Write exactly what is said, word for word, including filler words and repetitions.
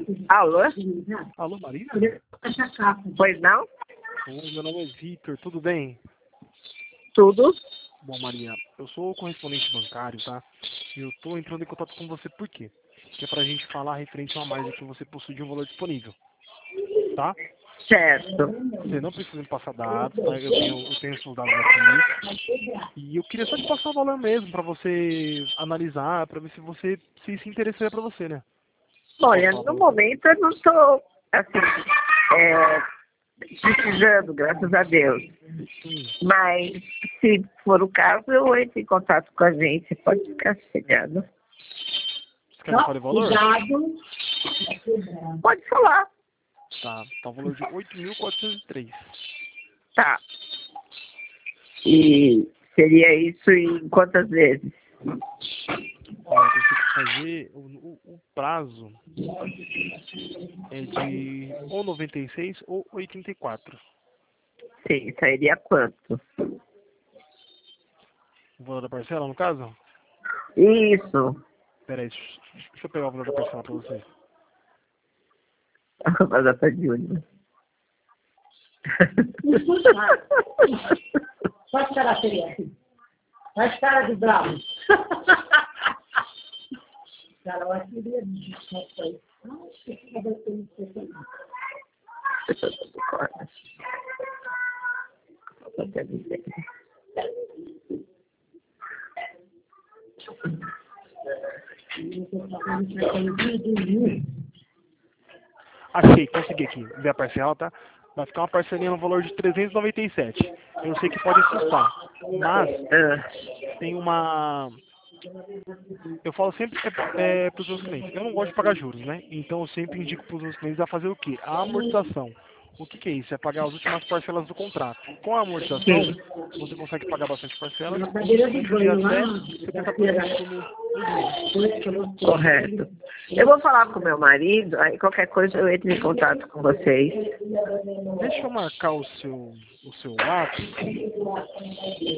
Alô? Alô, Maria? Pois não? Oi, meu nome é Vitor, tudo bem? Tudo? Bom, Maria, eu sou o correspondente bancário, tá? E eu tô entrando em contato com você por quê? Que é pra gente falar referente a uma margem que você possui de um valor disponível, tá? Certo. Você não precisa me passar dados, tá? Eu tenho, eu tenho seus dados aqui. E eu queria só te passar o valor mesmo, pra você analisar, pra ver se você se isso interessaria pra você, né? Olha, Posso falar no pra você? momento eu não estou, assim, é, precisando, graças a Deus. Hum. Mas, se for o caso, eu entro em contato com a gente. Pode ficar sossegado. Você quer que eu fale o valor? Pode falar. Tá, tá o valor de oito mil quatrocentos e três. Tá. E seria isso em quantas vezes? Ó, eu consigo fazer, o, o, o prazo é de ou noventa e seis ou oitenta e quatro. Sim, sairia quanto? O valor da parcela, no caso? Isso. Pera aí, deixa deixa eu pegar o valor da parcela pra você. Mas já tá de olho. Faz cara feia. Faz cara de bravo. Cara, eu acho que ele é isso aí. Acho que ele vai ter isso aí. Achei, consegui aqui, ver a parcela, tá? Vai ficar uma parcelinha no valor de trezentos e noventa e sete. Eu sei que pode assustar, mas Ah, tem uma... Eu falo sempre é, é, para os meus clientes, eu não gosto de pagar juros, né? Então eu sempre indico para os meus clientes a fazer o quê? A amortização. O que, que é isso? É pagar as últimas parcelas do contrato. Com a amortização, sim. você consegue pagar bastante parcelas Na e cadeira de dividir banho até lá, setenta da por feira. cento no, no juros. Correto. Eu vou falar com meu marido, aí qualquer coisa eu entro em contato com vocês. Deixa eu marcar o seu, o seu WhatsApp.